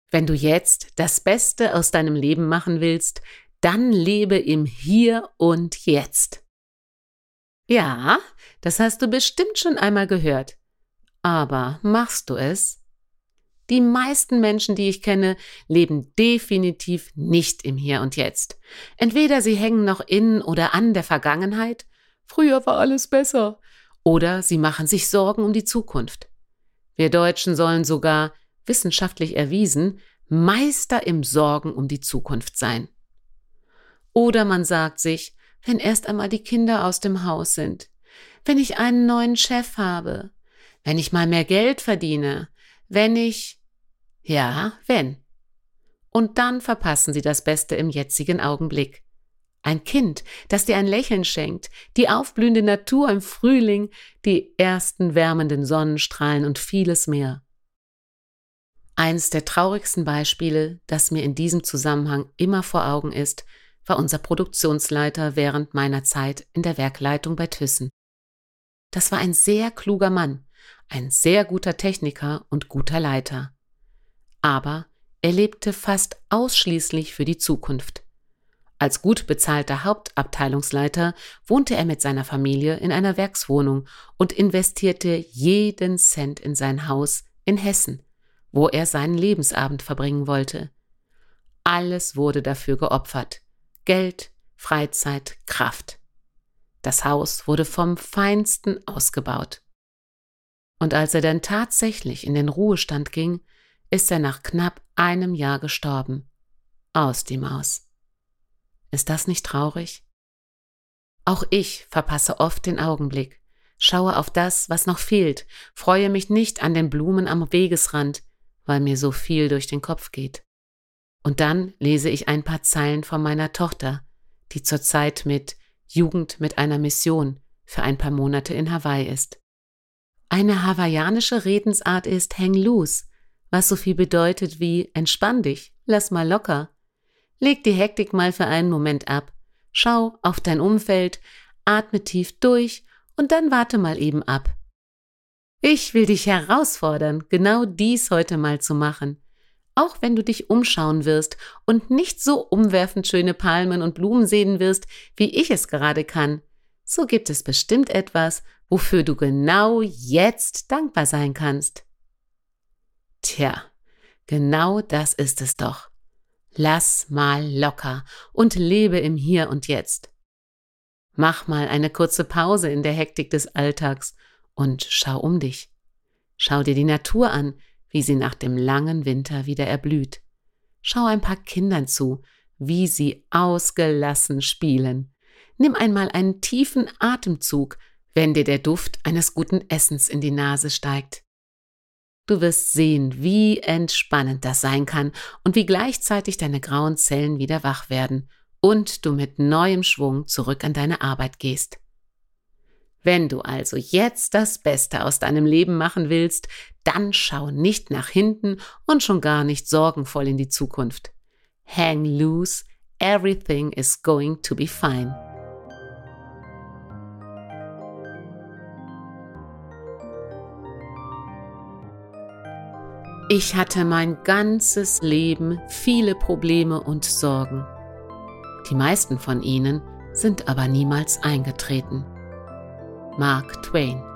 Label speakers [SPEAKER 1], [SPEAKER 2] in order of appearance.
[SPEAKER 1] Wenn du jetzt das Beste aus deinem Leben machen willst, dann lebe im Hier und Jetzt. Ja, das hast du bestimmt schon einmal gehört. Aber machst du es? Die meisten Menschen, die ich kenne, leben definitiv nicht im Hier und Jetzt. Entweder sie hängen noch in oder an der Vergangenheit, früher war alles besser, oder sie machen sich Sorgen um die Zukunft. Wir Deutschen sollen sogar, wissenschaftlich erwiesen, Meister im Sorgen um die Zukunft sein. Oder man sagt sich, wenn erst einmal die Kinder aus dem Haus sind, wenn ich einen neuen Chef habe, wenn ich mal mehr Geld verdiene, wenn. Und dann verpassen sie das Beste im jetzigen Augenblick. Ein Kind, das dir ein Lächeln schenkt, die aufblühende Natur im Frühling, die ersten wärmenden Sonnenstrahlen und vieles mehr. Eines der traurigsten Beispiele, das mir in diesem Zusammenhang immer vor Augen ist, war unser Produktionsleiter während meiner Zeit in der Werkleitung bei Thyssen. Das war ein sehr kluger Mann, ein sehr guter Techniker und guter Leiter. Aber er lebte fast ausschließlich für die Zukunft. Als gut bezahlter Hauptabteilungsleiter wohnte er mit seiner Familie in einer Werkswohnung und investierte jeden Cent in sein Haus in Hessen, wo er seinen Lebensabend verbringen wollte. Alles wurde dafür geopfert. Geld, Freizeit, Kraft. Das Haus wurde vom Feinsten ausgebaut. Und als er dann tatsächlich in den Ruhestand ging, ist er nach knapp einem Jahr gestorben. Aus die Maus. Ist das nicht traurig? Auch ich verpasse oft den Augenblick, schaue auf das, was noch fehlt, freue mich nicht an den Blumen am Wegesrand, weil mir so viel durch den Kopf geht. Und dann lese ich ein paar Zeilen von meiner Tochter, die zurzeit mit Jugend mit einer Mission für ein paar Monate in Hawaii ist. Eine hawaiianische Redensart ist Hang loose, was so viel bedeutet wie entspann dich, lass mal locker. Leg die Hektik mal für einen Moment ab, schau auf dein Umfeld, atme tief durch und dann warte mal eben ab. Ich will dich herausfordern, genau dies heute mal zu machen. Auch wenn du dich umschauen wirst und nicht so umwerfend schöne Palmen und Blumen sehen wirst, wie ich es gerade kann, so gibt es bestimmt etwas, wofür du genau jetzt dankbar sein kannst. Tja, genau das ist es doch. Lass mal locker und lebe im Hier und Jetzt. Mach mal eine kurze Pause in der Hektik des Alltags und schau um dich. Schau dir die Natur an, wie sie nach dem langen Winter wieder erblüht. Schau ein paar Kindern zu, wie sie ausgelassen spielen. Nimm einmal einen tiefen Atemzug, wenn dir der Duft eines guten Essens in die Nase steigt. Du wirst sehen, wie entspannend das sein kann und wie gleichzeitig deine grauen Zellen wieder wach werden und du mit neuem Schwung zurück an deine Arbeit gehst. Wenn du also jetzt das Beste aus deinem Leben machen willst, dann schau nicht nach hinten und schon gar nicht sorgenvoll in die Zukunft. Hang loose, everything is going to be fine. Ich hatte mein ganzes Leben viele Probleme und Sorgen. Die meisten von ihnen sind aber niemals eingetreten. Mark Twain.